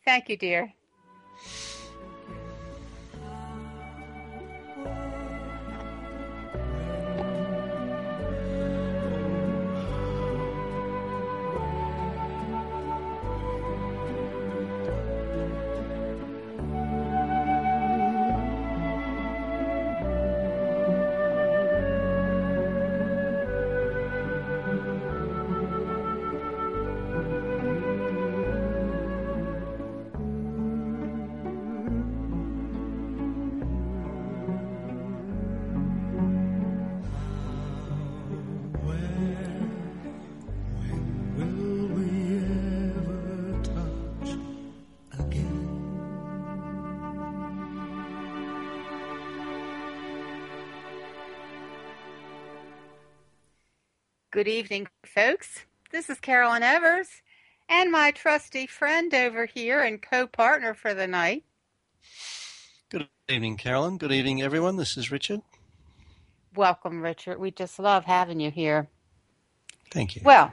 Thank you, dear. Good evening, folks. This is Carolyn Evers and my trusty friend over here and co-partner for the night. Good evening, Carolyn. Good evening, everyone. This is Richard. Welcome, Richard. We just love having you here. Thank you. Well,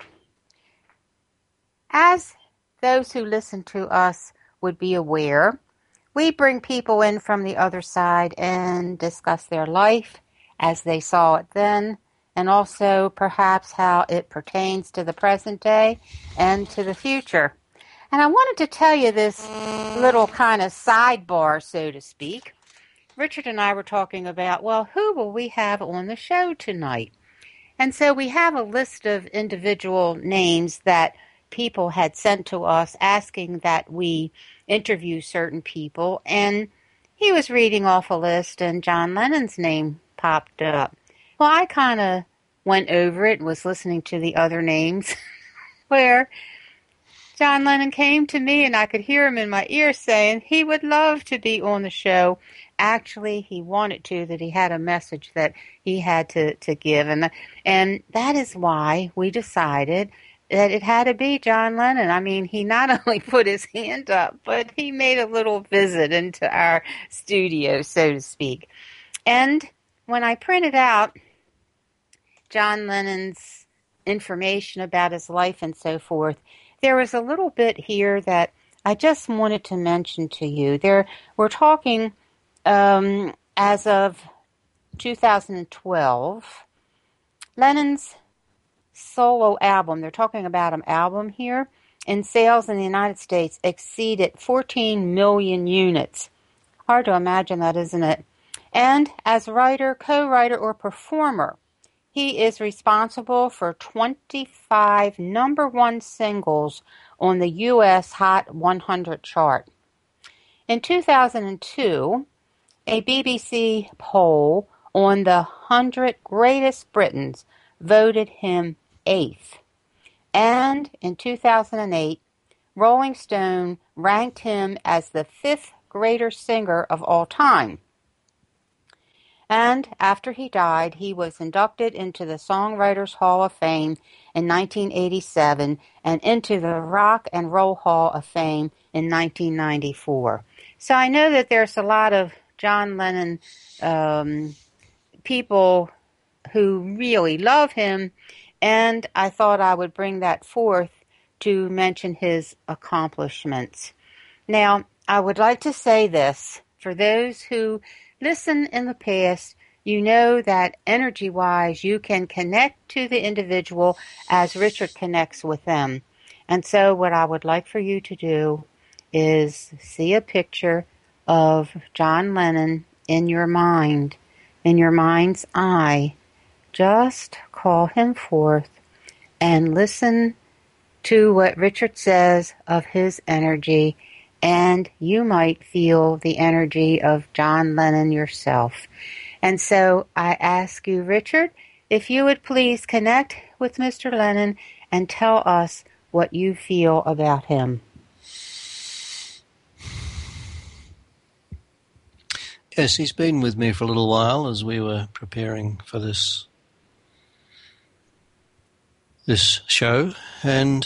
as those who listen to us would be aware, we bring people in from the other side and discuss their life as they saw it then, and also perhaps how it pertains to the present day and to the future. And I wanted to tell you this little kind of sidebar, so to speak. Richard and I were talking about, well, who will we have on the show tonight? And so we have a list of individual names that people had sent to us asking that we interview certain people. And he was reading off a list and John Lennon's name popped up. Well, I kind of went over it and was listening to the other names where John Lennon came to me and I could hear him in my ear saying he would love to be on the show. Actually, he wanted to, that he had a message that he had to give. And that is why we decided that it had to be John Lennon. I mean, he not only put his hand up, but he made a little visit into our studio, so to speak. And when I printed out John Lennon's information about his life and so forth, there was a little bit here that I just wanted to mention to you. We're talking as of 2012, Lennon's solo album, they're talking about an album here, in sales in the United States exceeded 14 million units. Hard to imagine that, isn't it? And as writer, co-writer, or performer, he is responsible for 25 number one singles on the U.S. Hot 100 chart. In 2002, a BBC poll on the 100 Greatest Britons voted him 8th. And in 2008, Rolling Stone ranked him as the 5th greatest singer of all time. And after he died, he was inducted into the Songwriters Hall of Fame in 1987 and into the Rock and Roll Hall of Fame in 1994. So I know that there's a lot of John Lennon people who really love him, and I thought I would bring that forth to mention his accomplishments. Now, I would like to say this, for those who listen in the past, you know that energy-wise you can connect to the individual as Richard connects with them. And so what I would like for you to do is see a picture of John Lennon in your mind, in your mind's eye. Just call him forth and listen to what Richard says of his energy, and you might feel the energy of John Lennon yourself. And so I ask you, Richard, if you would please connect with Mr. Lennon and tell us what you feel about him. Yes, he's been with me for a little while as we were preparing for this show, and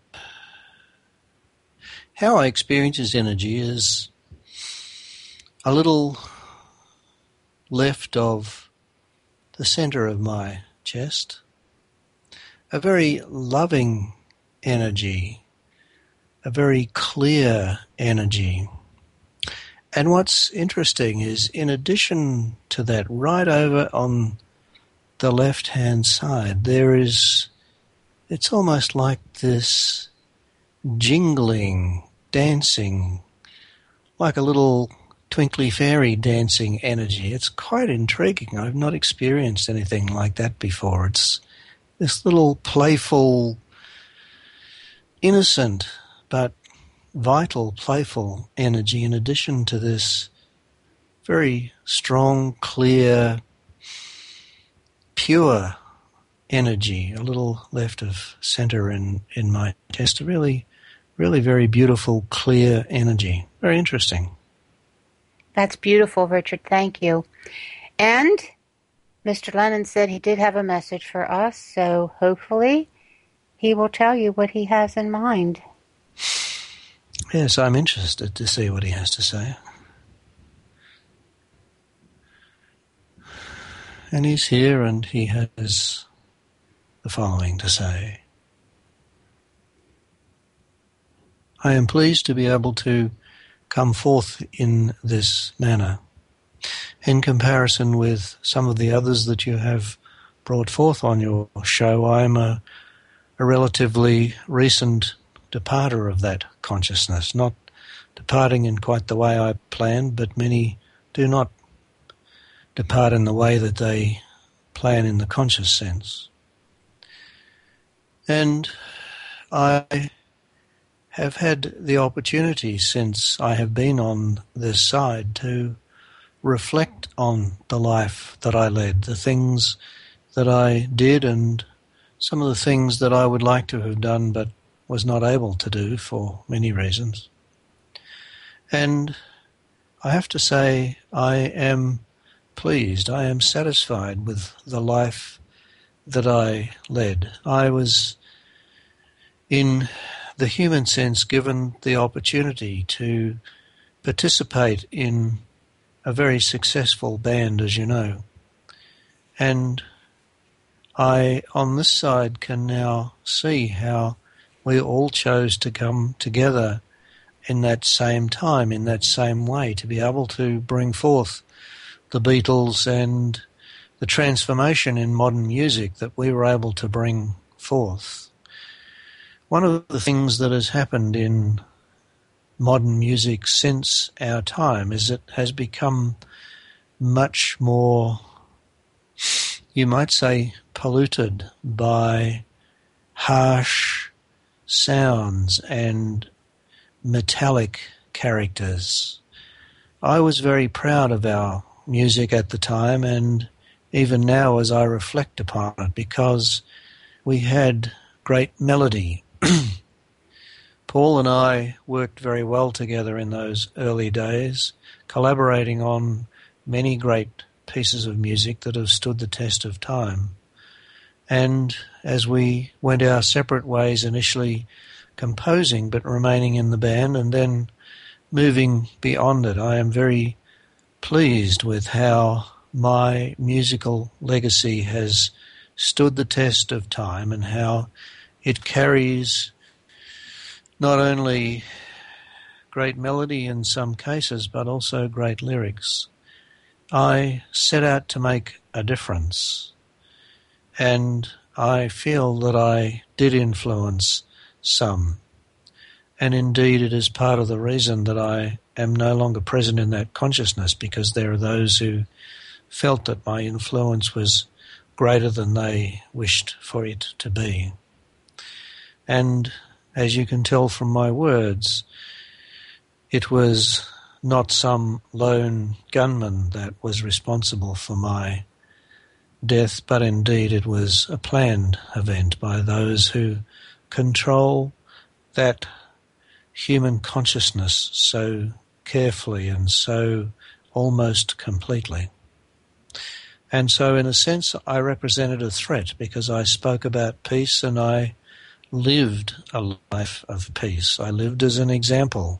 how I experience his energy is a little left of the center of my chest, a very loving energy a very clear energy. And what's interesting is, in addition to that, right over on the left-hand side, it's almost like this jingling, dancing, like a little twinkly fairy dancing energy. It's quite intriguing. I've not experienced anything like that before. It's this little playful, innocent, but vital, playful energy in addition to this very strong, clear, pure energy, a little left of center in my chest. A really, really very beautiful, clear energy. Very interesting. That's beautiful, Richard. Thank you. And Mr. Lennon said he did have a message for us, so hopefully he will tell you what he has in mind. Yes, I'm interested to see what he has to say. And he's here and he has the following to say. I am pleased to be able to come forth in this manner. In comparison with some of the others that you have brought forth on your show, I am a relatively recent departer of that consciousness, not departing in quite the way I planned, but many do not depart in the way that they plan in the conscious sense. And I have had the opportunity since I have been on this side to reflect on the life that I led, the things that I did and some of the things that I would like to have done but was not able to do for many reasons. And I have to say I am pleased, I am satisfied with the life that I led. I was, in the human sense, given the opportunity to participate in a very successful band, as you know. And I, on this side, can now see how we all chose to come together in that same time, in that same way, to be able to bring forth the Beatles and the transformation in modern music that we were able to bring forth. One of the things that has happened in modern music since our time is it has become much more, you might say, polluted by harsh sounds and metallic characters. I was very proud of our music at the time, and even now as I reflect upon it, because we had great melody. Paul and I worked very well together in those early days, collaborating on many great pieces of music that have stood the test of time. And as we went our separate ways, initially composing but remaining in the band and then moving beyond it, I am very pleased with how my musical legacy has stood the test of time and how it carries not only great melody in some cases, but also great lyrics. I set out to make a difference, and I feel that I did influence some. And indeed, it is part of the reason that I am no longer present in that consciousness, because there are those who felt that my influence was greater than they wished for it to be. And as you can tell from my words, it was not some lone gunman that was responsible for my death, but indeed it was a planned event by those who control that human consciousness so carefully and so almost completely. And so in a sense I represented a threat, because I spoke about peace and I lived a life of peace. I lived as an example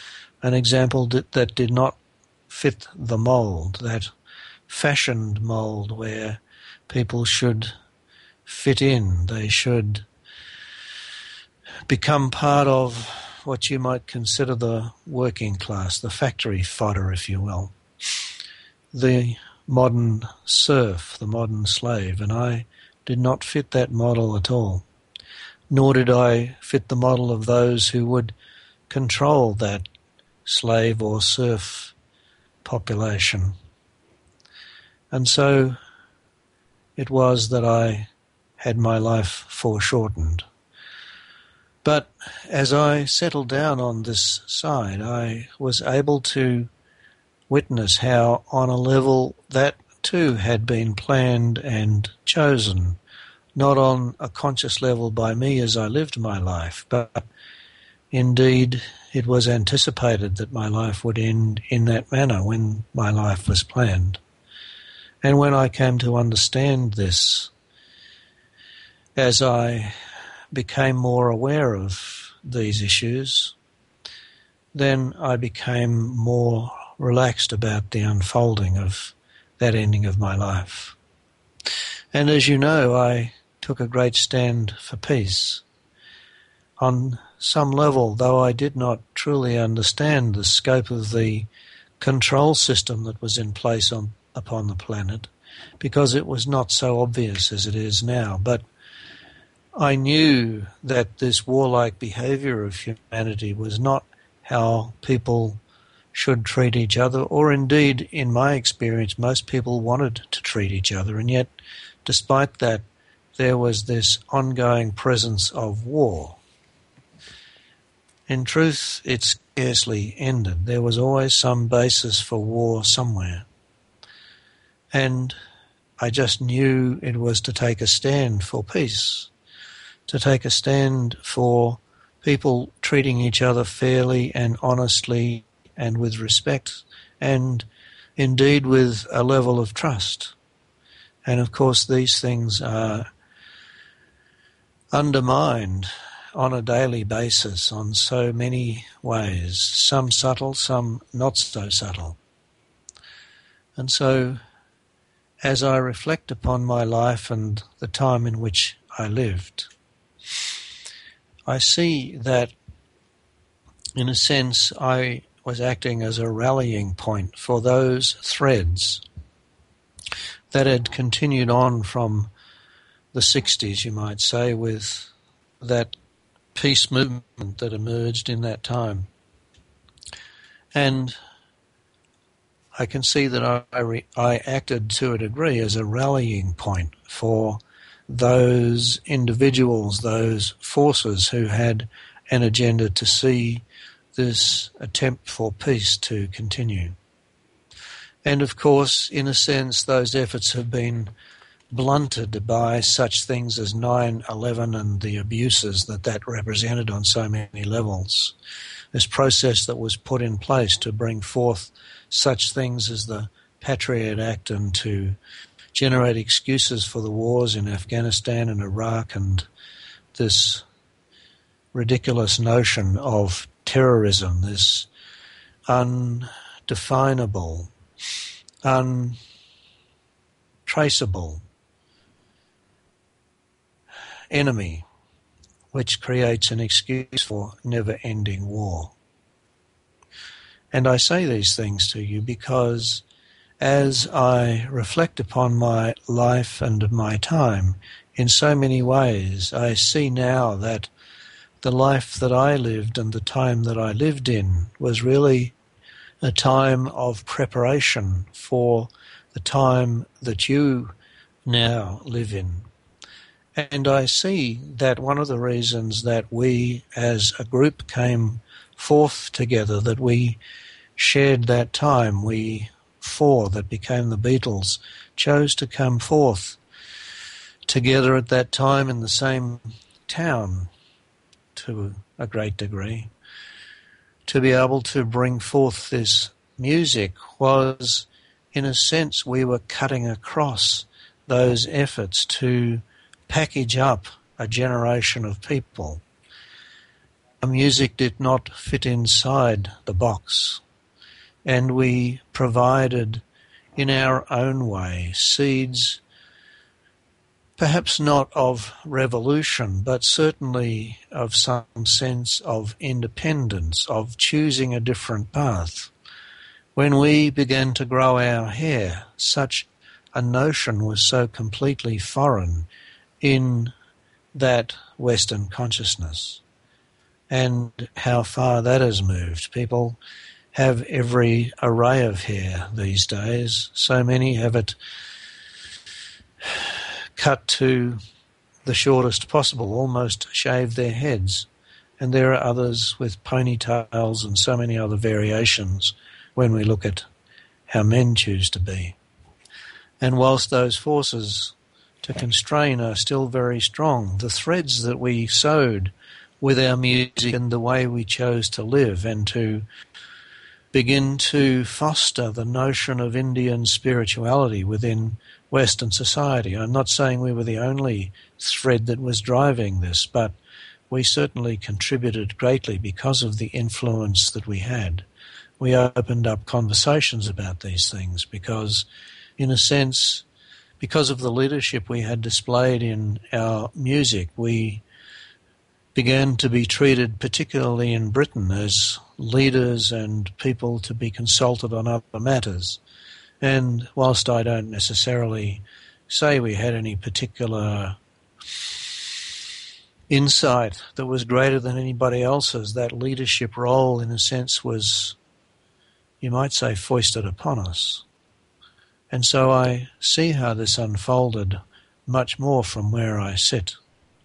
that did not fit the mold, that fashioned mold where people should fit in. They should become part of what you might consider the working class, the factory fodder, if you will, the modern serf, the modern slave, and I did not fit that model at all, nor did I fit the model of those who would control that slave or serf population. And so it was that I had my life foreshortened. But as I settled down on this side, I was able to witness how, on a level that too had been planned and chosen, not on a conscious level by me as I lived my life, but indeed it was anticipated that my life would end in that manner when my life was planned. And when I came to understand this, as I became more aware of these issues, then I became more relaxed about the unfolding of that ending of my life. And as you know, I took a great stand for peace. On some level, though I did not truly understand the scope of the control system that was in place upon the planet, because it was not so obvious as it is now, but I knew that this warlike behavior of humanity was not how people should treat each other, or indeed, in my experience, most people wanted to treat each other, and yet, despite that, there was this ongoing presence of war. In truth, it scarcely ended. There was always some basis for war somewhere. And I just knew it was to take a stand for peace, to take a stand for people treating each other fairly and honestly and with respect, and indeed with a level of trust. And of course these things are undermined on a daily basis on so many ways, some subtle, some not so subtle. And so as I reflect upon my life and the time in which I lived, I see that in a sense I was acting as a rallying point for those threads that had continued on from the 60s, you might say, with that peace movement that emerged in that time. And I can see that I acted to a degree as a rallying point for those individuals, those forces who had an agenda to see this attempt for peace to continue. And of course, in a sense, those efforts have been blunted by such things as 9/11 and the abuses that represented on so many levels. This process that was put in place to bring forth such things as the Patriot Act and to generate excuses for the wars in Afghanistan and Iraq and this ridiculous notion of terrorism, this undefinable, untraceable enemy which creates an excuse for never-ending war. And I say these things to you because as I reflect upon my life and my time in so many ways, I see now that the life that I lived and the time that I lived in was really a time of preparation for the time that you now live in. And I see that one of the reasons that we as a group came forth together, that we shared that time, we four that became the Beatles chose to come forth together at that time in the same town to a great degree, to be able to bring forth this music was, in a sense, we were cutting across those efforts to package up a generation of people. Our music did not fit inside the box, and we provided in our own way seeds perhaps not of revolution, but certainly of some sense of independence, of choosing a different path. When we began to grow our hair, such a notion was so completely foreign in that Western consciousness, and how far that has moved. People have every array of hair these days. So many have it cut to the shortest possible, almost shave their heads. And there are others with ponytails and so many other variations when we look at how men choose to be. And whilst those forces to constrain are still very strong, the threads that we sewed with our music and the way we chose to live and to begin to foster the notion of Indian spirituality within Western society. I'm not saying we were the only thread that was driving this, but we certainly contributed greatly because of the influence that we had. We opened up conversations about these things because, in a sense, because of the leadership we had displayed in our music, we began to be treated, particularly in Britain, as leaders and people to be consulted on other matters. And whilst I don't necessarily say we had any particular insight that was greater than anybody else's, that leadership role, in a sense, was, you might say, foisted upon us. And so I see how this unfolded much more from where I sit.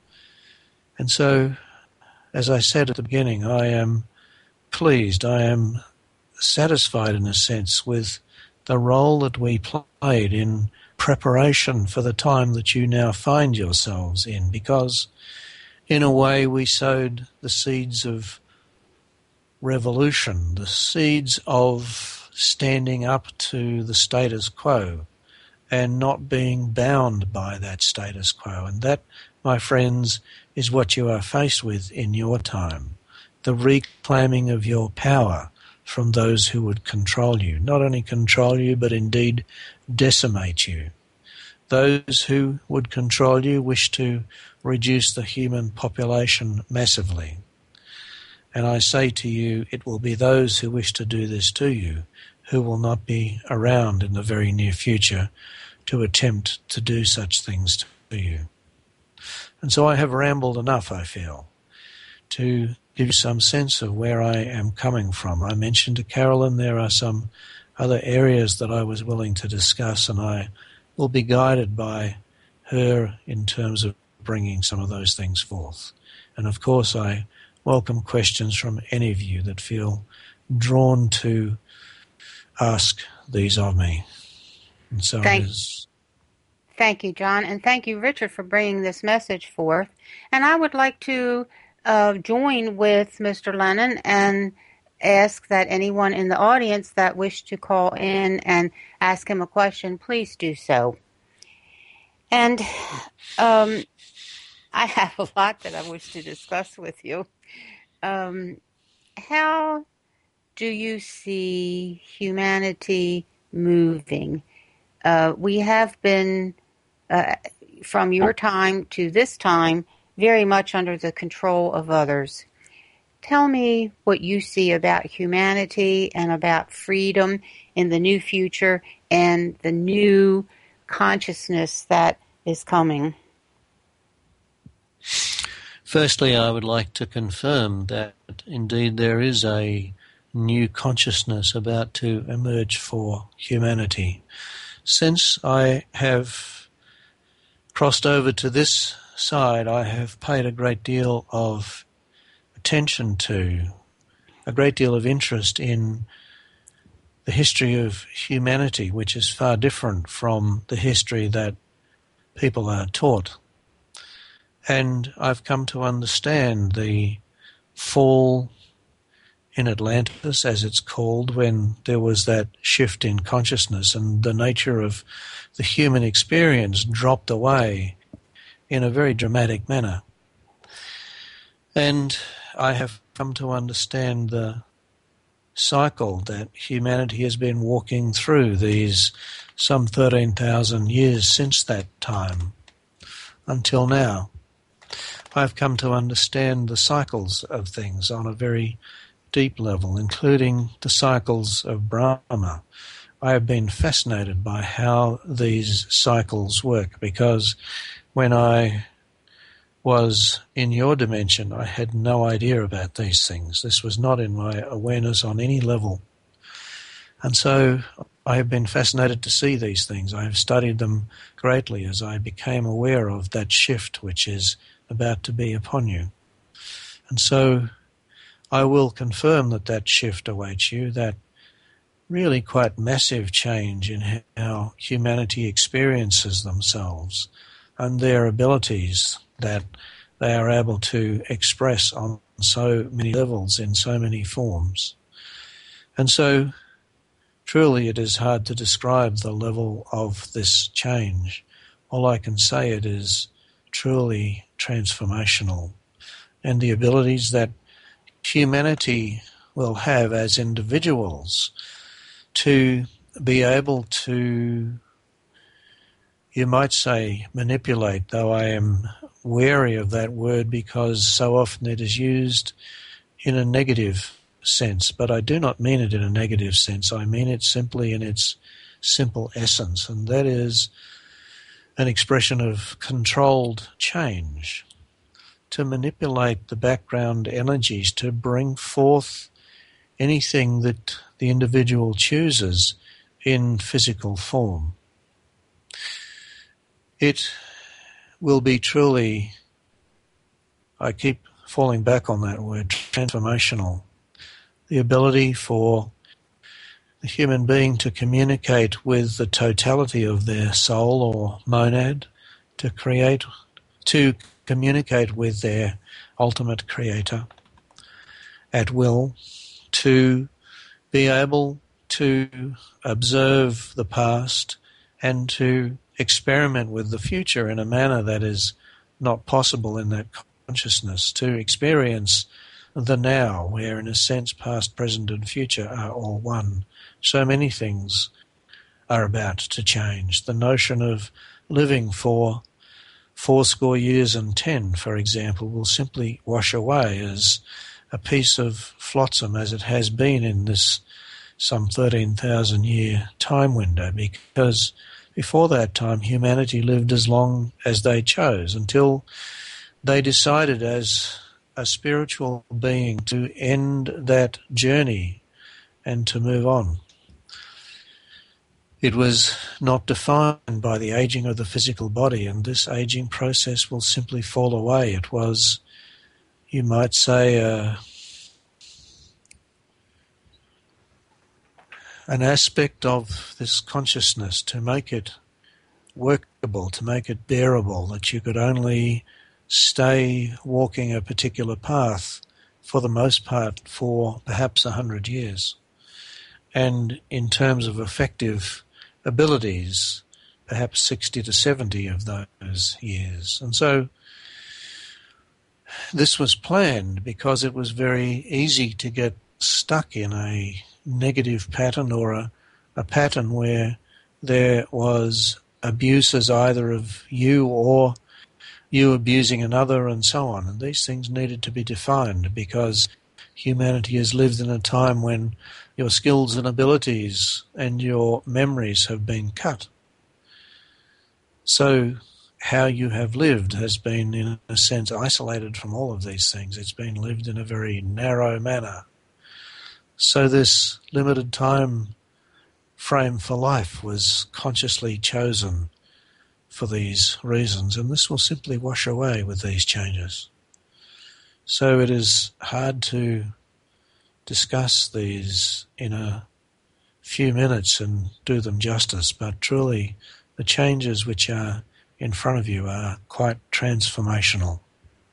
And so, as I said at the beginning, I am pleased, I am satisfied in a sense with the role that we played in preparation for the time that you now find yourselves in, because in a way we sowed the seeds of revolution, the seeds of standing up to the status quo and not being bound by that status quo. And that, my friends, is what you are faced with in your time, the reclaiming of your power from those who would control you, not only control you, but indeed decimate you. Those who would control you wish to reduce the human population massively. And I say to you, it will be those who wish to do this to you who will not be around in the very near future to attempt to do such things to you. And so I have rambled enough, I feel, to give you some sense of where I am coming from. I mentioned to Carolyn there are some other areas that I was willing to discuss, and I will be guided by her in terms of bringing some of those things forth. And of course I welcome questions from any of you that feel drawn to ask these of me. And so it is. Thank you, John, and thank you, Richard, for bringing this message forth. And I would like to join with Mr. Lennon and ask that anyone in the audience that wished to call in and ask him a question, please do so. And I have a lot that I wish to discuss with you. How do you see humanity moving? We have been, from your time to this time, very much under the control of others. Tell me what you see about humanity and about freedom in the new future and the new consciousness that is coming. Firstly, I would like to confirm that indeed there is a new consciousness about to emerge for humanity. Since I have crossed over to this side, I have paid a great deal of attention to, a great deal of interest in the history of humanity, which is far different from the history that people are taught. And I've come to understand the fall in Atlantis, as it's called, when there was that shift in consciousness and the nature of the human experience dropped away in a very dramatic manner. And I have come to understand the cycle that humanity has been walking through these some 13,000 years since that time, until now. I've come to understand the cycles of things on a very deep level, including the cycles of Brahma. I have been fascinated by how these cycles work, because when I was in your dimension, I had no idea about these things. This was not in my awareness on any level. And so I have been fascinated to see these things. I have studied them greatly as I became aware of that shift which is about to be upon you. And so I will confirm that that shift awaits you, that really quite massive change in how humanity experiences themselves and their abilities that they are able to express on so many levels in so many forms. And so truly it is hard to describe the level of this change. All I can say, it is truly transformational. And the abilities that humanity will have as individuals to be able to, you might say, manipulate, though I am wary of that word because so often it is used in a negative sense. But I do not mean it in a negative sense. I mean it simply in its simple essence, and that is an expression of controlled change, to manipulate the background energies to bring forth anything that the individual chooses in physical form. It will be truly, I keep falling back on that word, transformational. The ability for the human being to communicate with the totality of their soul or monad, to communicate with their ultimate creator at will, to be able to observe the past and to experiment with the future in a manner that is not possible in that consciousness, to experience the now, where in a sense past, present and future are all one. So many things are about to change. The notion of living for 80 years and 10, for example, will simply wash away as a piece of flotsam, as it has been in this some 13,000 year time window, because before that time humanity lived as long as they chose, until they decided as a spiritual being to end that journey and to move on. It was not defined by the aging of the physical body, and this aging process will simply fall away. It was, you might say, an aspect of this consciousness to make it workable, to make it bearable, that you could only stay walking a particular path for the most part for perhaps 100 years. And in terms of effective abilities, perhaps 60 to 70 of those years. And so this was planned because it was very easy to get stuck in a negative pattern, or a pattern where there was abuses either of you or you abusing another and so on. And these things needed to be defined, because humanity has lived in a time when your skills and abilities and your memories have been cut. So how you have lived has been, in a sense, isolated from all of these things. It's been lived in a very narrow manner. So this limited time frame for life was consciously chosen for these reasons, and this will simply wash away with these changes. So it is hard to discuss these in a few minutes and do them justice, but truly the changes which are in front of you are quite transformational.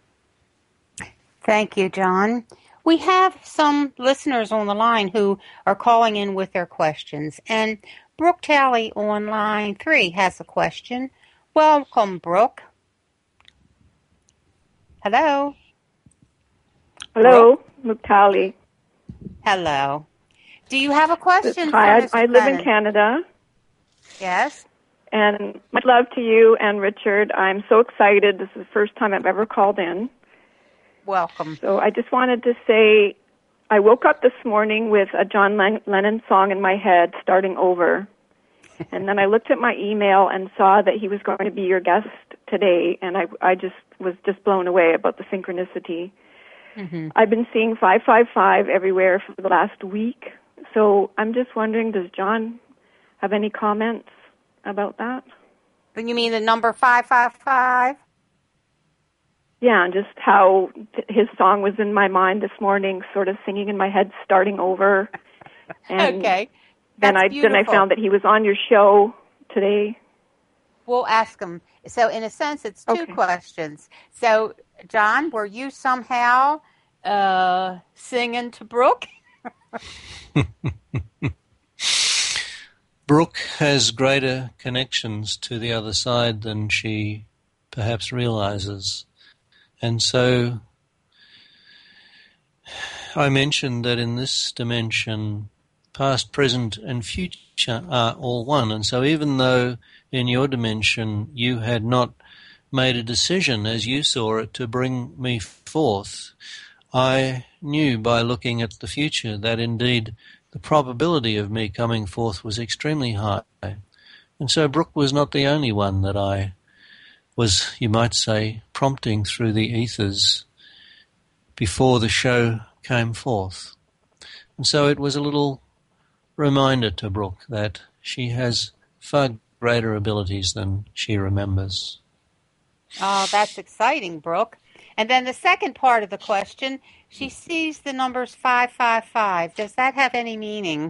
Thank you, John. We have some listeners on the line who are calling in with their questions, and Brooke Talley on line 3 has a question. Welcome, Brooke. Hello. Hello, Muktali. Hello. Do you have a question for Hi, Mr. I live in Brennan? Canada. Yes. And much love to you and Richard. I'm so excited. This is the first time I've ever called in. Welcome. So I just wanted to say I woke up this morning with a John Lennon song in my head, Starting Over. And then I looked at my email and saw that he was going to be your guest today, and I just was just blown away about the synchronicity. Mm-hmm. I've been seeing 555 everywhere for the last week, so I'm just wondering, does John have any comments about that? You mean the number 555? Yeah, and just how his song was in my mind this morning, sort of singing in my head, Starting Over. And okay. Then I found that he was on your show today. We'll ask him. So in a sense, it's two questions. So, John, were you somehow singing to Brooke? Brooke has greater connections to the other side than she perhaps realizes. And so I mentioned that in this dimension, past, present, and future are all one. And so even though in your dimension you had not made a decision as you saw it to bring me forth, I knew by looking at the future that indeed the probability of me coming forth was extremely high. And so Brooke was not the only one that I was, you might say, prompting through the ethers before the show came forth. And so it was a little reminder to Brooke that she has far greater abilities than she remembers. Oh, that's exciting, Brooke. And then the second part of the question, she sees the numbers 555. Does that have any meaning?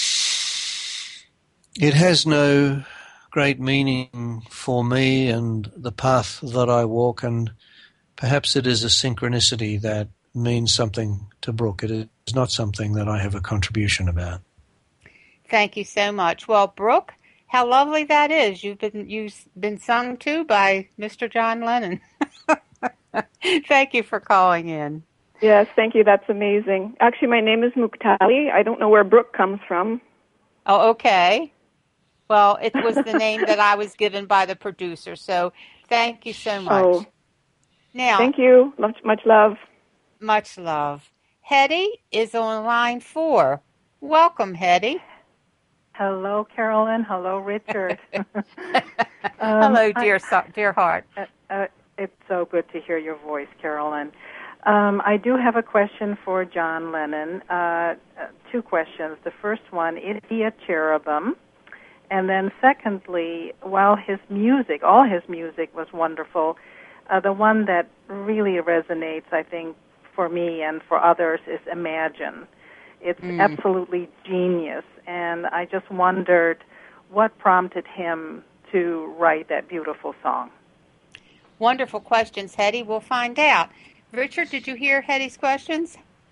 It has no great meaning for me and the path that I walk, and perhaps it is a synchronicity that means something to Brooke. It is not something that I have a contribution about. Thank you so much. Well, Brooke, how lovely that is. You've been sung to by Mr. John Lennon. Thank you for calling in. Yes, thank you. That's amazing. Actually, my name is Muktali. I don't know where Brooke comes from. Oh, okay. Well, it was the name that I was given by the producer, so thank you so much. Oh, now, thank you. Much love. Much love. Hetty is on line 4. Welcome, Hetty. Hello, Carolyn. Hello, Richard. Hello, dear heart. It's so good to hear your voice, Carolyn. I do have a question for John Lennon. 2 questions. The first one, is he a cherubim? And then secondly, while all his music was wonderful, the one that really resonates, I think, for me and for others is Imagine. It's absolutely genius, and I just wondered what prompted him to write that beautiful song. Wonderful questions, Hetty. We'll find out. Richard, did you hear Hetty's questions?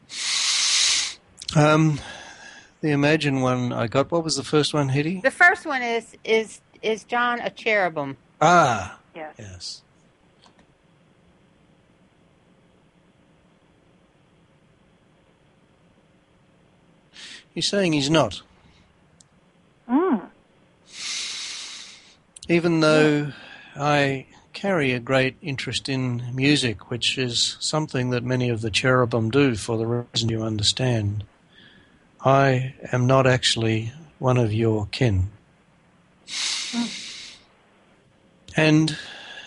The Imagine one I got. What was the first one, Hetty? The first one is John a cherubim? Ah, yes. He's saying he's not. Even though I carry a great interest in music, which is something that many of the cherubim do for the reason you understand, I am not actually one of your kin. And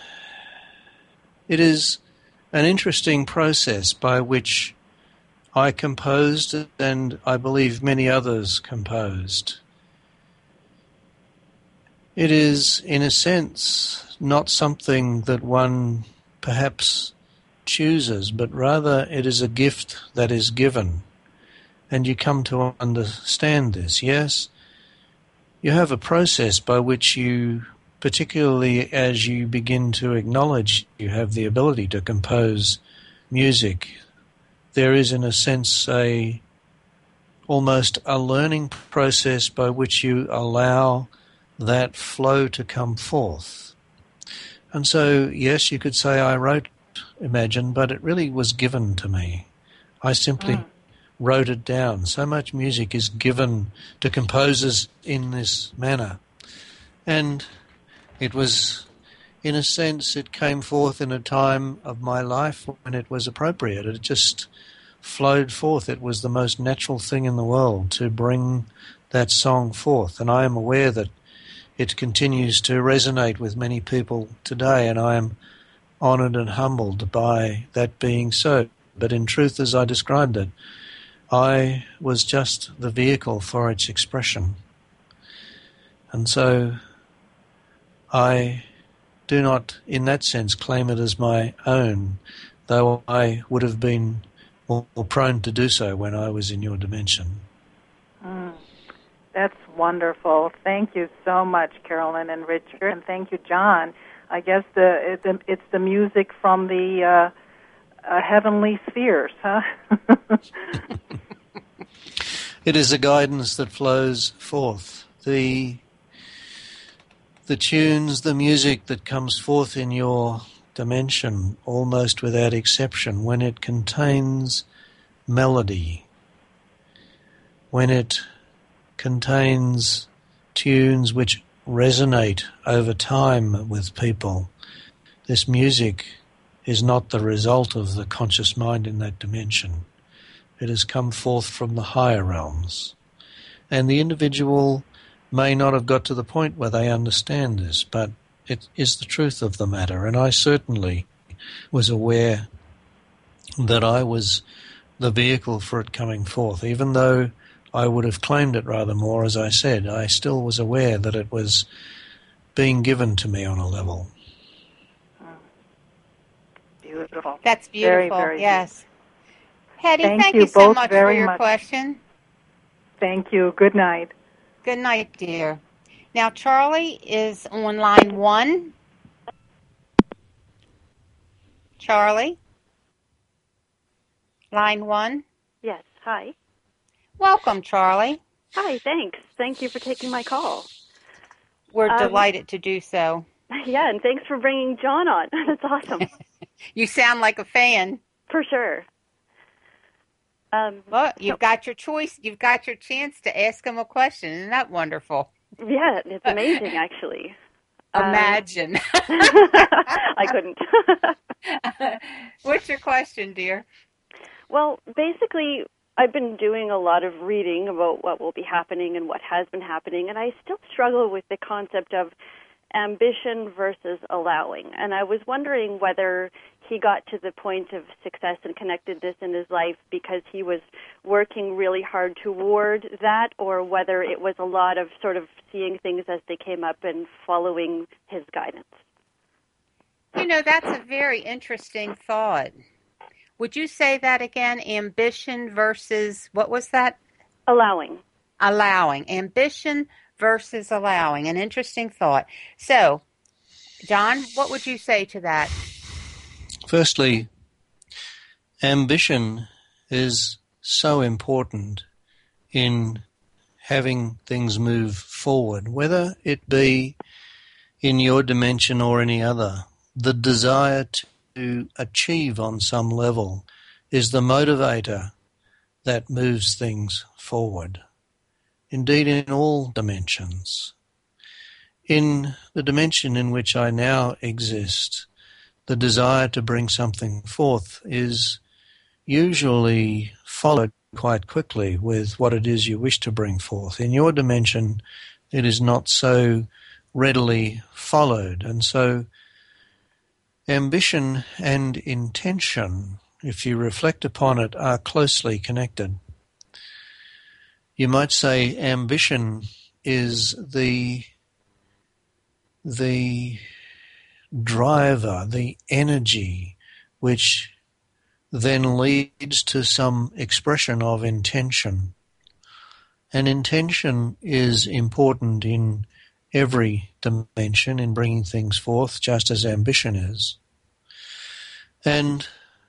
it is an interesting process by which I composed, and I believe many others composed. It is, in a sense, not something that one perhaps chooses, but rather it is a gift that is given. And you come to understand this, yes? You have a process by which you, particularly as you begin to acknowledge you have the ability to compose music, there is, in a sense, almost a learning process by which you allow that flow to come forth. And so, yes, you could say I wrote Imagine, but it really was given to me. I simply wrote it down. So much music is given to composers in this manner. And It was, in a sense, it came forth in a time of my life when it was appropriate. It just flowed forth. It was the most natural thing in the world to bring that song forth. And I am aware that it continues to resonate with many people today, and I am honoured and humbled by that being so. But in truth, as I described it, I was just the vehicle for its expression. And so I do not, in that sense, claim it as my own, though I would have been more prone to do so when I was in your dimension. That's wonderful. Thank you so much, Carolyn and Richard, and thank you, John. I guess it's the music from the heavenly spheres, huh? It is a guidance that flows forth. The tunes, the music that comes forth in your dimension, almost without exception, when it contains melody, when it contains tunes which resonate over time with people, this music is not the result of the conscious mind in that dimension. It has come forth from the higher realms. And the individual may not have got to the point where they understand this, but it is the truth of the matter. And I certainly was aware that I was the vehicle for it coming forth. Even though I would have claimed it rather more, as I said, I still was aware that it was being given to me on a level. Beautiful. That's beautiful, very, very yes. Hetty, Thank thank you you so both much very for your much. question. Thank you. Good night. Good night, dear. Now, Charlie is on line 1. Charlie? Line 1? Yes, hi. Welcome, Charlie. Hi, thanks. Thank you for taking my call. We're delighted to do so. Yeah, and thanks for bringing John on. That's awesome. You sound like a fan. For sure. Well, you've got your choice. You've got your chance to ask him a question. Isn't that wonderful? Yeah, it's amazing, actually. Imagine. I couldn't. What's your question, dear? Well, basically, I've been doing a lot of reading about what will be happening and what has been happening, and I still struggle with the concept of ambition versus allowing. And I was wondering whether he got to the point of success and connectedness in his life because he was working really hard toward that, or whether it was a lot of sort of seeing things as they came up and following his guidance. You know, that's a very interesting thought. Would you say that again? Ambition versus, what was that? Allowing. Allowing. Ambition versus allowing. An interesting thought. So, John, what would you say to that? Firstly, ambition is so important in having things move forward, whether it be in your dimension or any other. The desire to achieve on some level is the motivator that moves things forward. Indeed, in all dimensions. In the dimension in which I now exist, the desire to bring something forth is usually followed quite quickly with what it is you wish to bring forth. In your dimension, it is not so readily followed. And so ambition and intention, if you reflect upon it, are closely connected. You might say ambition is the driver, the energy, which then leads to some expression of intention. And intention is important in every dimension in bringing things forth, just as ambition is. And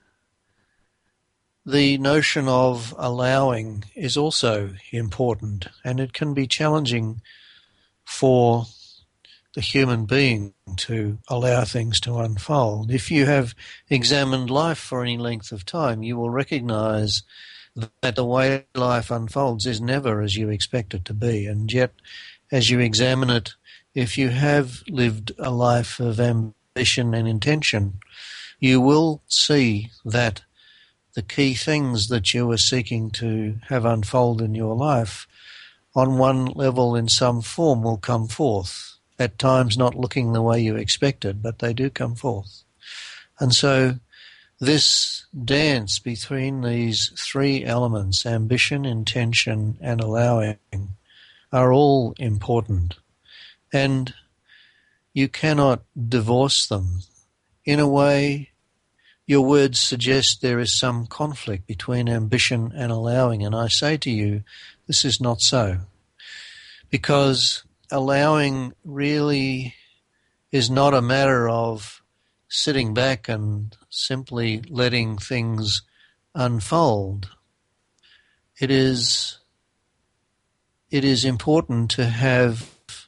the notion of allowing is also important, and it can be challenging for the human being to allow things to unfold. If you have examined life for any length of time, you will recognize that the way life unfolds is never as you expect it to be, and yet as you examine it, if you have lived a life of ambition and intention, you will see that the key things that you are seeking to have unfold in your life on one level in some form will come forth, at times not looking the way you expected, but they do come forth. And so this dance between these three elements, ambition, intention, and allowing, are all important. And you cannot divorce them. In a way, your words suggest there is some conflict between ambition and allowing, and I say to you, this is not so. Because allowing really is not a matter of sitting back and simply letting things unfold. It is important to have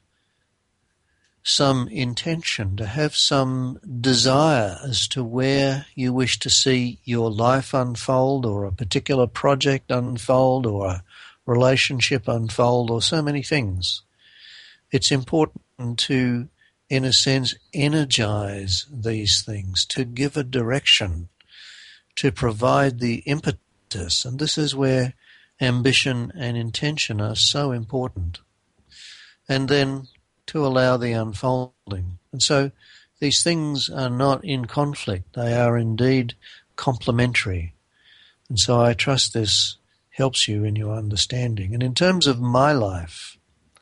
some intention, to have some desire as to where you wish to see your life unfold, or a particular project unfold, or a relationship unfold, or so many things. It's important to, in a sense, energize these things, to give a direction, to provide the impetus. And this is where ambition and intention are so important. And then to allow the unfolding. And so these things are not in conflict. They are indeed complementary. And so I trust this helps you in your understanding. And in terms of my life,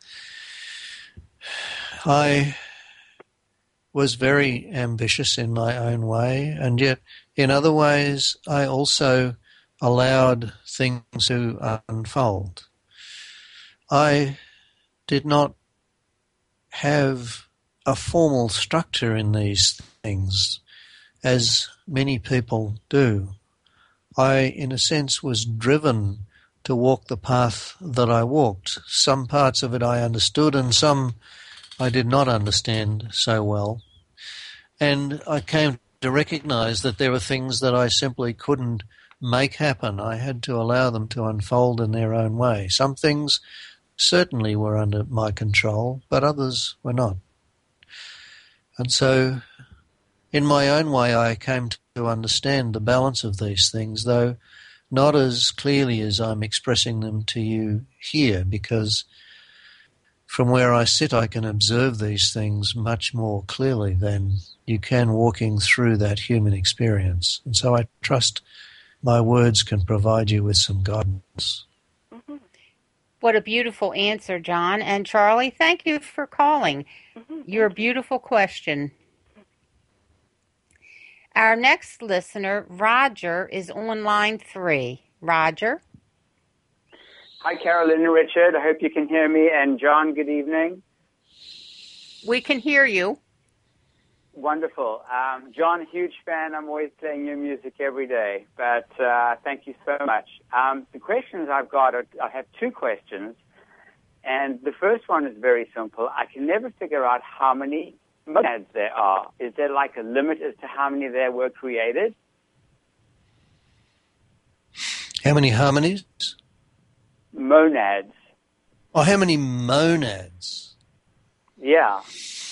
I was very ambitious in my own way, and yet in other ways I also allowed things to unfold. I did not have a formal structure in these things, as many people do. I, in a sense, was driven to walk the path that I walked. Some parts of it I understood, and some I did not understand so well. And I came to recognize that there were things that I simply couldn't make happen. I had to allow them to unfold in their own way. Some things certainly were under my control, but others were not. And so, in my own way, I came to understand the balance of these things, though not as clearly as I'm expressing them to you here, because from where I sit, I can observe these things much more clearly than you can walking through that human experience. And so I trust my words can provide you with some guidance. What a beautiful answer, John. And Charlie, thank you for calling. Your beautiful question. Our next listener, Roger, is on line 3. Roger? Hi, Carolyn and Richard. I hope you can hear me. And John, good evening. We can hear you. Wonderful. John, huge fan. I'm always playing your music every day. But thank you so much. The questions I've got, I have 2 questions. And the first one is very simple. I can never figure out how many monads there are. Is there like a limit as to how many there were created? How many harmonies? Monads. Oh, how many monads? Yeah.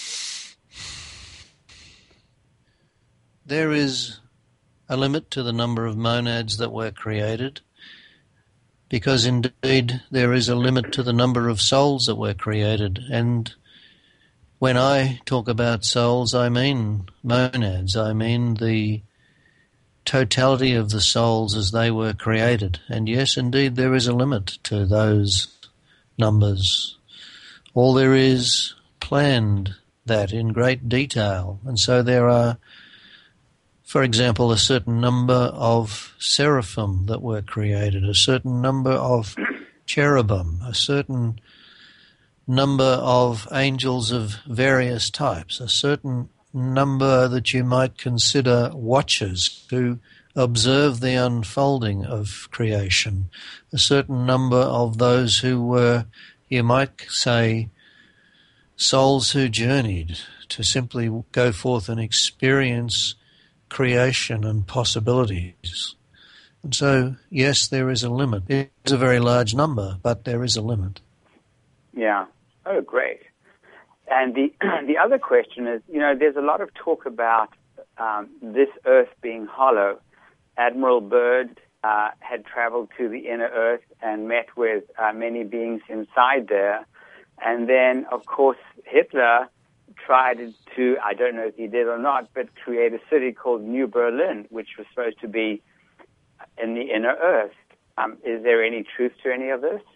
There is a limit to the number of monads that were created, because indeed there is a limit to the number of souls that were created. And when I talk about souls, I mean monads. I mean the totality of the souls as they were created. And yes, indeed, there is a limit to those numbers. All there is planned that in great detail. And so there are, for example, a certain number of seraphim that were created, a certain number of cherubim, a certain number of angels of various types, a certain number that you might consider watchers who observe the unfolding of creation, a certain number of those who were, you might say, souls who journeyed to simply go forth and experience creation and possibilities. And so, yes, there is a limit. It's a very large number, but there is a limit. Yeah. Oh, great. And the other question is, there's a lot of talk about this Earth being hollow. Admiral Byrd had traveled to the inner Earth and met with many beings inside there. And then, of course, Hitler tried to, I don't know if he did or not, but create a city called New Berlin, which was supposed to be in the inner Earth. Is there any truth to any of this?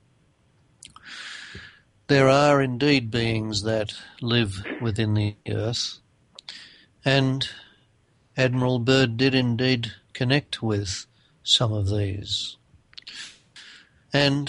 There are indeed beings that live within the Earth, and Admiral Byrd did indeed connect with some of these. And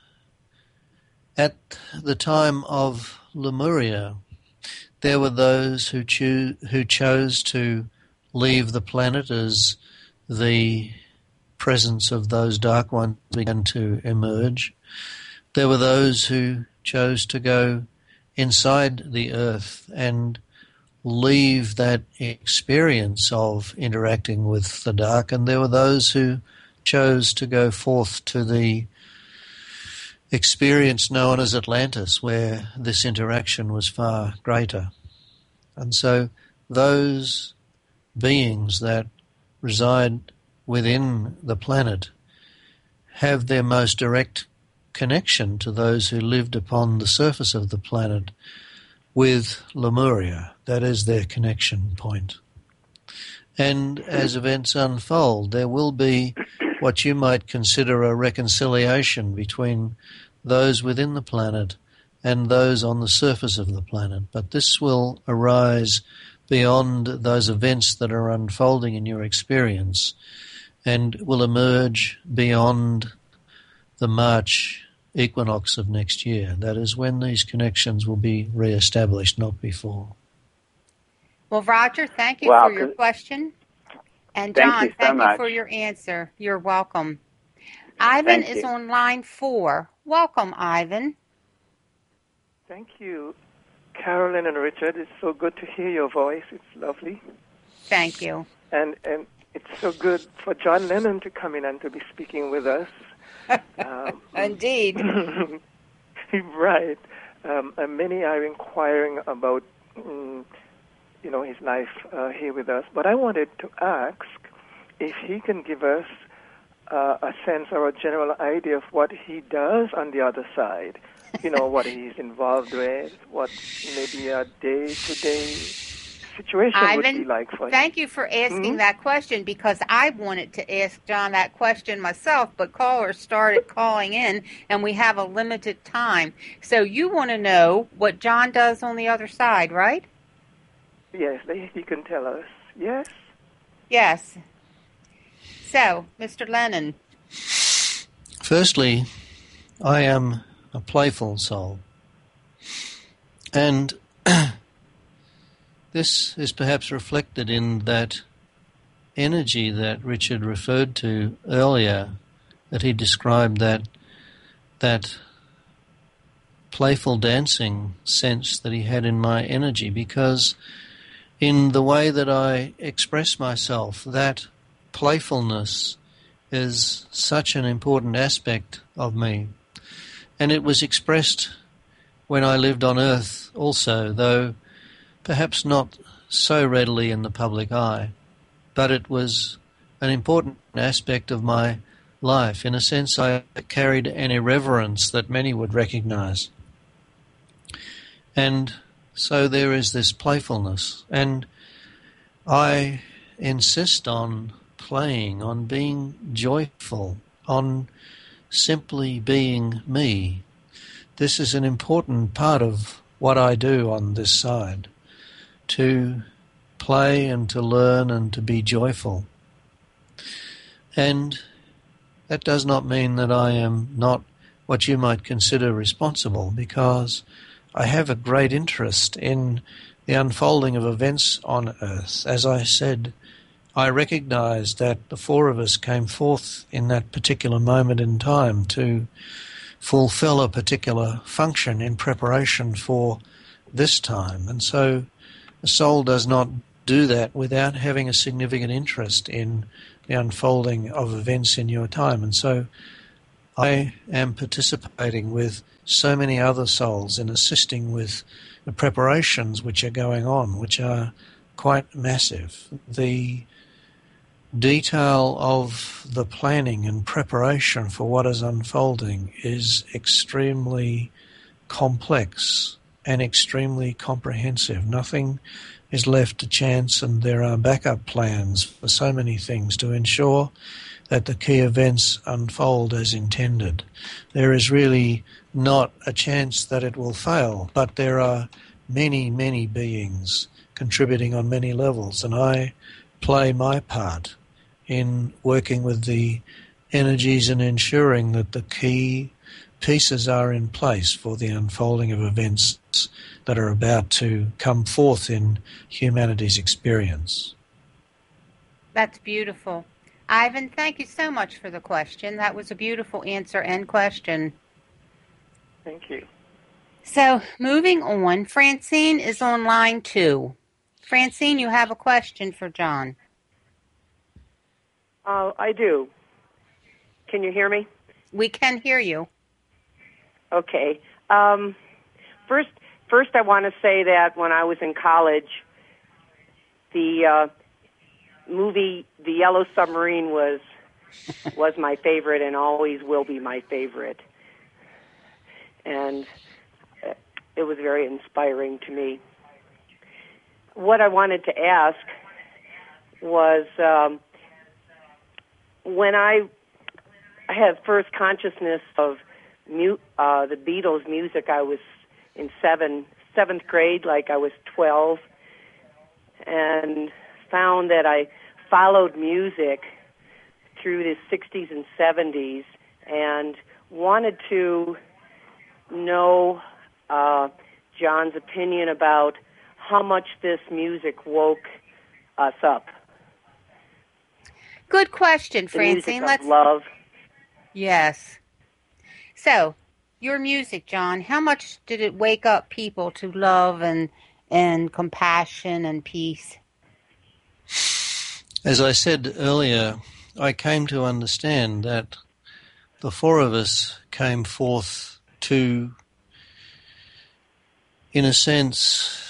at the time of Lemuria, there were those who chose to leave the planet as the presence of those dark ones began to emerge. There were those who chose to go inside the Earth and leave that experience of interacting with the dark, and there were those who chose to go forth to the experience known as Atlantis, where this interaction was far greater. And so those beings that reside within the planet have their most direct connection to those who lived upon the surface of the planet with Lemuria. That is their connection point. And as events unfold, there will be what you might consider a reconciliation between those within the planet and those on the surface of the planet. But this will arise beyond those events that are unfolding in your experience and will emerge beyond the March equinox of next year. That is when these connections will be re-established, not before. Well, Roger, thank you for your question. And John, thank you for your answer. You're welcome. Ivan is on line 4. Welcome, Ivan. Thank you, Carolyn and Richard. It's so good to hear your voice. It's lovely. Thank you. And it's so good for John Lennon to come in and to be speaking with us. Indeed. Right. And many are inquiring about, his life here with us. But I wanted to ask if he can give us a sense or a general idea of what he does on the other side. What he's involved with, what maybe a day-to-day situation Ivan, would be like for him. Thank you for asking that question, because I wanted to ask John that question myself, but callers started calling in, and we have a limited time. So you want to know what John does on the other side, right? Yes, he can tell us. Yes? Yes. So, Mr. Lennon. Firstly, I am a playful soul. And this is perhaps reflected in that energy that Richard referred to earlier, that he described that playful dancing sense that he had in my energy, because in the way that I express myself, that playfulness is such an important aspect of me. And it was expressed when I lived on Earth also, though perhaps not so readily in the public eye. But it was an important aspect of my life. In a sense, I carried an irreverence that many would recognize. And so there is this playfulness. And I insist on playing, on being joyful, on simply being me. This is an important part of what I do on this side, to play and to learn and to be joyful. And that does not mean that I am not what you might consider responsible, because I have a great interest in the unfolding of events on Earth. As I said, I recognize that the four of us came forth in that particular moment in time to fulfill a particular function in preparation for this time. And so a soul does not do that without having a significant interest in the unfolding of events in your time. And so I am participating with so many other souls in assisting with the preparations which are going on, which are quite massive. The detail of the planning and preparation for what is unfolding is extremely complex and extremely comprehensive. Nothing is left to chance, and there are backup plans for so many things to ensure that the key events unfold as intended. There is really not a chance that it will fail, but there are many, many beings contributing on many levels, and I play my part in working with the energies and ensuring that the key pieces are in place for the unfolding of events that are about to come forth in humanity's experience. That's beautiful. Ivan, thank you so much for the question. That was a beautiful answer and question. Thank you. So, moving on, Francine is on line 2. Francine, you have a question for John. I do. Can you hear me? We can hear you. Okay. First, I want to say that when I was in college, the movie The Yellow Submarine was my favorite and always will be my favorite. And it was very inspiring to me. What I wanted to ask was when I had first consciousness of the Beatles music, I was in seventh grade, like I was 12, and found that I followed music through the 60s and 70s and wanted to know John's opinion about how much this music woke us up. Good question, Francine. The music of love. Yes. So, your music, John, how much did it wake up people to love and compassion and peace? As I said earlier, I came to understand that the four of us came forth to, in a sense,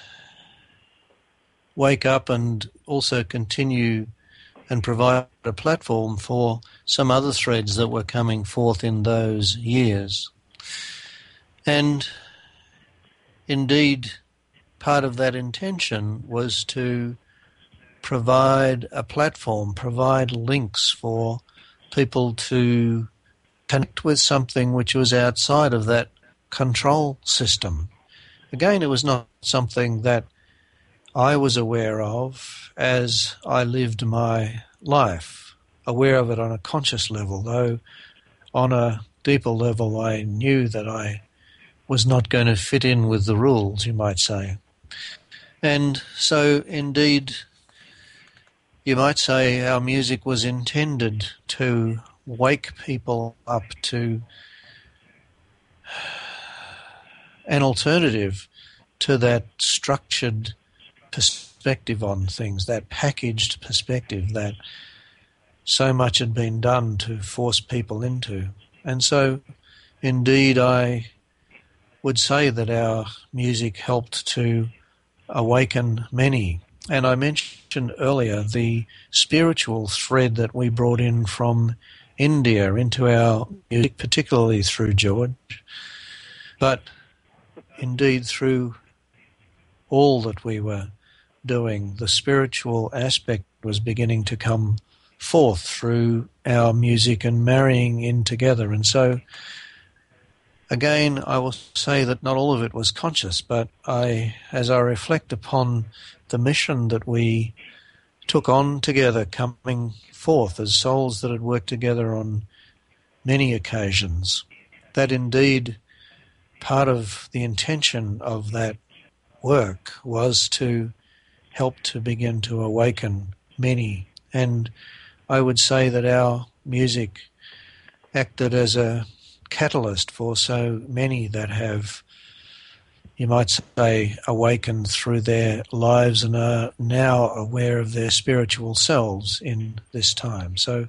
wake up and also continue and provide a platform for some other threads that were coming forth in those years. And indeed, part of that intention was to provide a platform, provide links for people to connect with something which was outside of that control system. Again, it was not something that I was aware of as I lived my life, aware of it on a conscious level, though on a deeper level I knew that I was not going to fit in with the rules, you might say. And so, indeed, you might say our music was intended to wake people up to an alternative to that structured perspective on things, that packaged perspective that so much had been done to force people into. And so, indeed, I would say that our music helped to awaken many. And I mentioned earlier the spiritual thread that we brought in from India into our music, particularly through George, but indeed through all that we were doing. The spiritual aspect was beginning to come forth through our music and marrying in together. And so, again, I will say that not all of it was conscious, but as I reflect upon the mission that we took on together, coming forth as souls that had worked together on many occasions, that indeed part of the intention of that work was to help to begin to awaken many. And I would say that our music acted as a catalyst for so many that have, you might say, awakened through their lives and are now aware of their spiritual selves in this time. So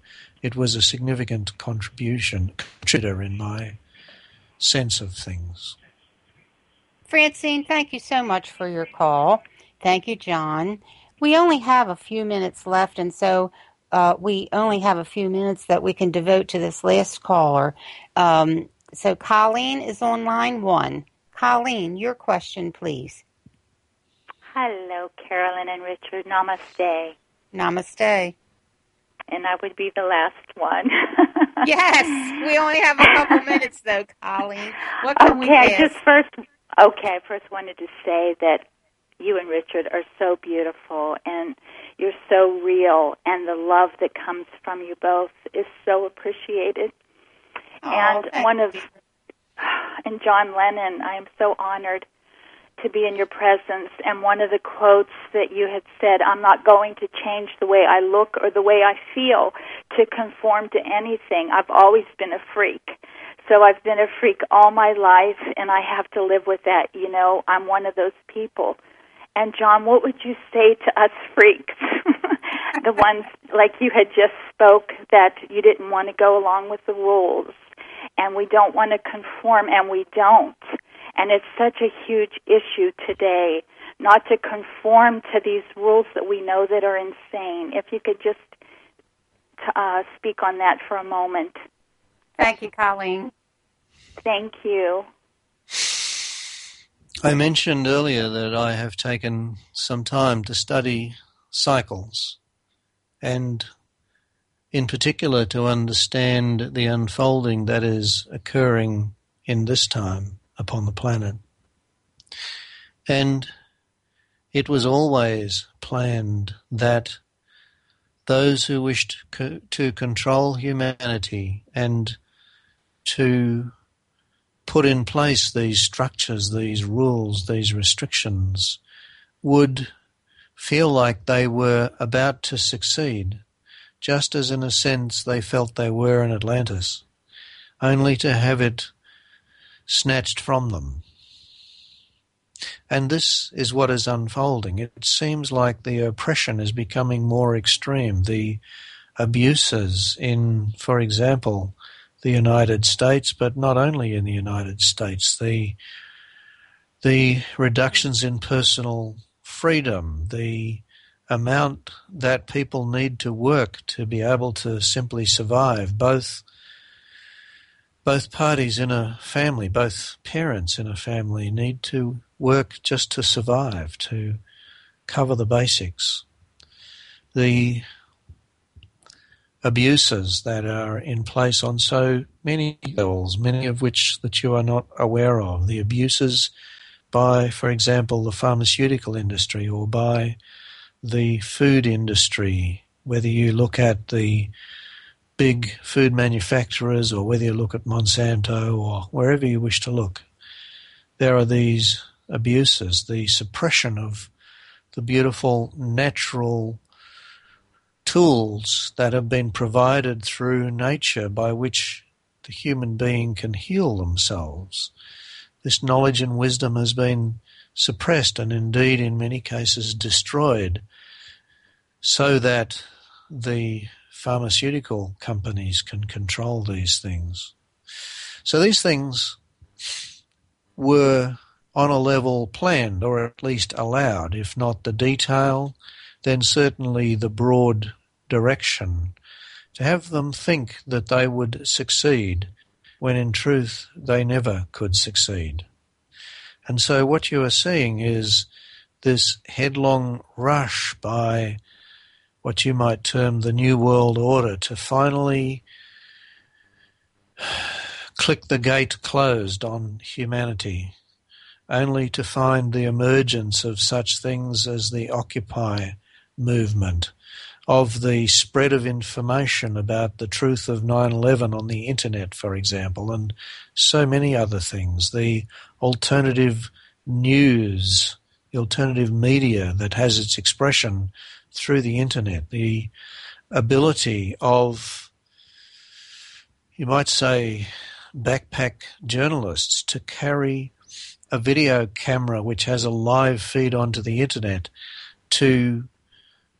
it was a significant contributor in my sense of things. Francine, thank you so much for your call. Thank you, John. We only have a few minutes left, and so we only have a few minutes that we can devote to this last caller. So Colleen is on line 1. Colleen, your question, please. Hello, Carolyn and Richard. Namaste. Namaste. And I would be the last one. Yes, we only have a couple minutes, though, Colleen. What can we ask? I first wanted to say that you and Richard are so beautiful, and you're so real, and the love that comes from you both is so appreciated. And John Lennon, I am so honored to be in your presence. And one of the quotes that you had said, I'm not going to change the way I look or the way I feel to conform to anything. I've always been a freak. So I've been a freak all my life, and I have to live with that. You know, I'm one of those people. And John, what would you say to us freaks? The ones like you had just spoke, that you didn't want to go along with the rules, and we don't want to conform, and we don't. And it's such a huge issue today, not to conform to these rules that we know that are insane. If you could just speak on that for a moment. Thank you, Colleen. Thank you. I mentioned earlier that I have taken some time to study cycles, and in particular to understand the unfolding that is occurring in this time upon the planet. And it was always planned that those who wished to control humanity and to put in place these structures, these rules, these restrictions, would feel like they were about to succeed, just as in a sense they felt they were in Atlantis, only to have it snatched from them. And this is what is unfolding. It seems like the oppression is becoming more extreme. The abuses in, for example, the United States, but not only in the United States, the reductions in personal freedom, the amount that people need to work to be able to simply survive, both parties in a family, both parents in a family need to work just to survive, to cover the basics. The abuses that are in place on so many levels, many of which that you are not aware of. The abuses by, for example, the pharmaceutical industry or by the food industry, whether you look at the big food manufacturers or whether you look at Monsanto or wherever you wish to look. There are these abuses, the suppression of the beautiful natural tools that have been provided through nature by which the human being can heal themselves. This knowledge and wisdom has been suppressed and indeed in many cases destroyed so that the pharmaceutical companies can control these things. So these things were on a level planned, or at least allowed, if not the detail, then certainly the broad direction, to have them think that they would succeed when in truth they never could succeed. And so what you are seeing is this headlong rush by what you might term the New World Order to finally click the gate closed on humanity, only to find the emergence of such things as the Occupy movement, of the spread of information about the truth of 9/11 on the internet, for example, and so many other things, the alternative news, the alternative media that has its expression through the internet, the ability of, you might say, backpack journalists to carry a video camera which has a live feed onto the internet to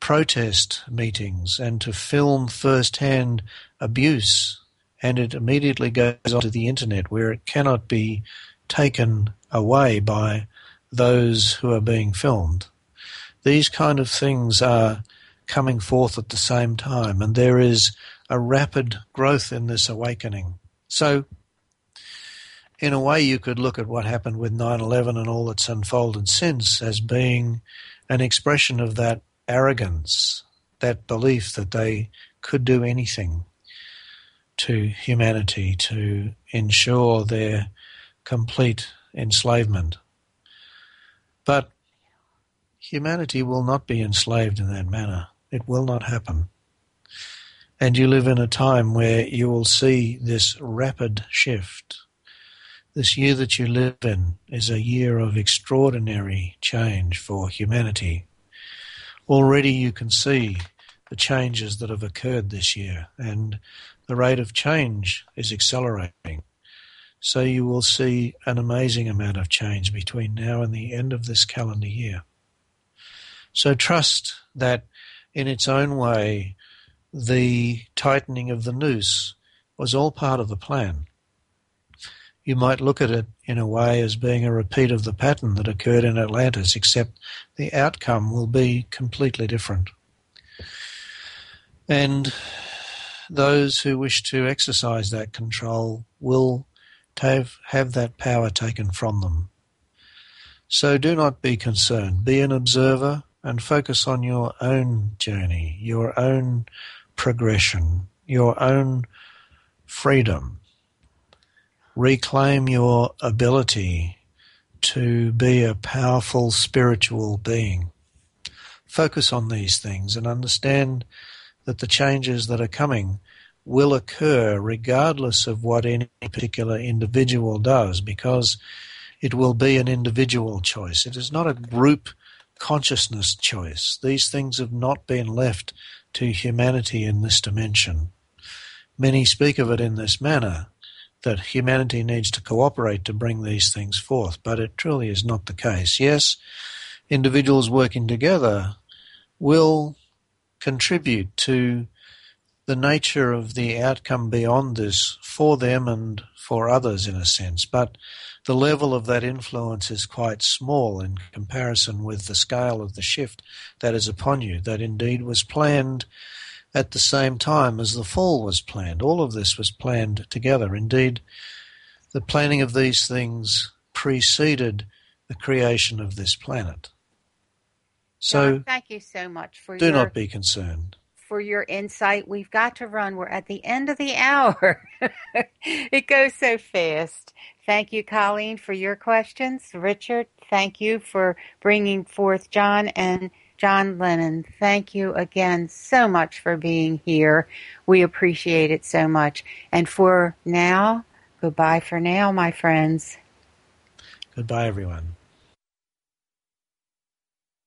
protest meetings and to film first-hand abuse, and it immediately goes onto the internet where it cannot be taken away by those who are being filmed. These kind of things are coming forth at the same time, and there is a rapid growth in this awakening. So, in a way, you could look at what happened with 9/11 and all that's unfolded since as being an expression of that arrogance, that belief that they could do anything to humanity to ensure their complete enslavement. But humanity will not be enslaved in that manner. It will not happen. And you live in a time where you will see this rapid shift. This year that you live in is a year of extraordinary change for humanity. Already you can see the changes that have occurred this year, and the rate of change is accelerating. So you will see an amazing amount of change between now and the end of this calendar year. So trust that in its own way, the tightening of the noose was all part of the plan. You might look at it in a way as being a repeat of the pattern that occurred in Atlantis, except the outcome will be completely different. And those who wish to exercise that control will have that power taken from them. So do not be concerned. Be an observer and focus on your own journey, your own progression, your own freedom. Reclaim your ability to be a powerful spiritual being. Focus on these things and understand that the changes that are coming will occur regardless of what any particular individual does, because it will be an individual choice. It is not a group consciousness choice. These things have not been left to humanity in this dimension. Many speak of it in this manner, that humanity needs to cooperate to bring these things forth, but it truly is not the case. Yes, individuals working together will contribute to the nature of the outcome beyond this for them and for others in a sense, but the level of that influence is quite small in comparison with the scale of the shift that is upon you, that indeed was planned at the same time as the fall was planned. All of this was planned together. Indeed, the planning of these things preceded the creation of this planet. So John, thank you so much for do not be concerned. For your insight. We've got to run. We're at the end of the hour. It goes so fast. Thank you, Colleen, for your questions. Richard, thank you for bringing forth John, and John Lennon, thank you again so much for being here. We appreciate it so much. And for now, goodbye for now, my friends. Goodbye, everyone.